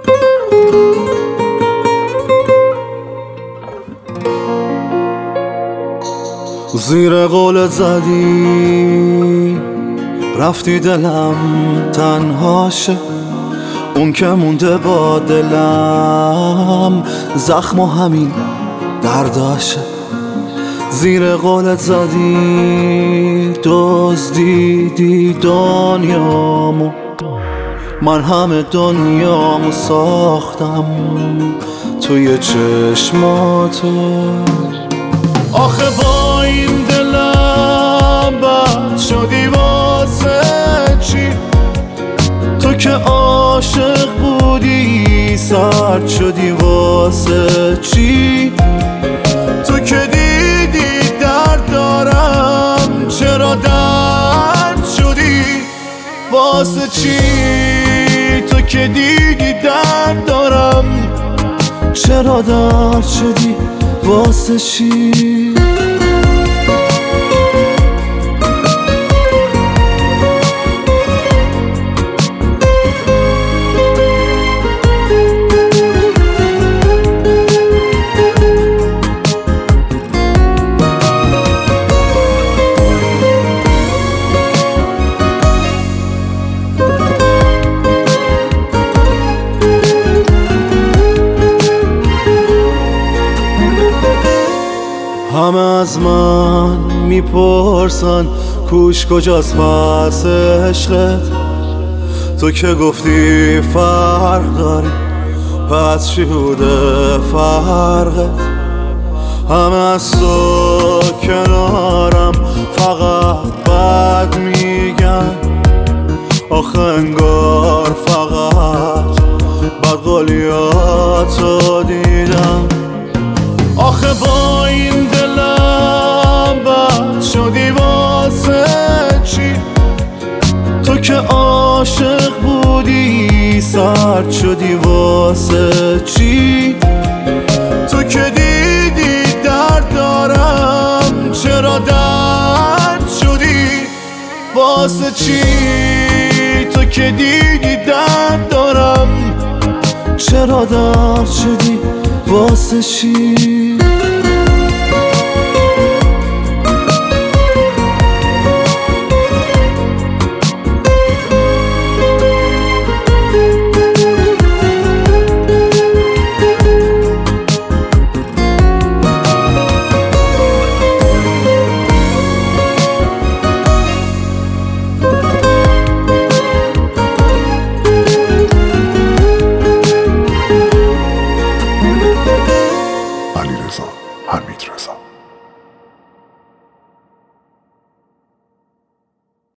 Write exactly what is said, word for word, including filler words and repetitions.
زیر قولت زدی رفتی دلم تنهاشه، اون که مونده با دلم زخم و همین درداشه. زیر قولت زدی دزدیدی دنیامو، من همه دنیامو ساختم توی چشماتو. آخه با این دلم بد شدی واسه چی؟ تو که عاشق بودی سرد شدی واسه چی؟ تو که دیدی درد دارم چرا درد شدی واسه چی؟ تو که دیدی درد دارم چرا درد شدی واسه چی؟ همه از من میپرسن کوش کجاست پس عشقت، تو که گفتی فرق داره پس چی بوده فرقت؟ همه از تو کنارم فقط بد میگن، آخه انگار فقط بدقولیاتو دیدم. آخه با این دلم بد شدی واسه چی؟ تو که عاشق بودی سرد شدی واسه چی؟ تو که دیدی درد دارم چرا درد شدی واسه چی؟ تو که دیدی درد دارم چرا درد شدی واسه چی؟ علیرضا حمیدرضا.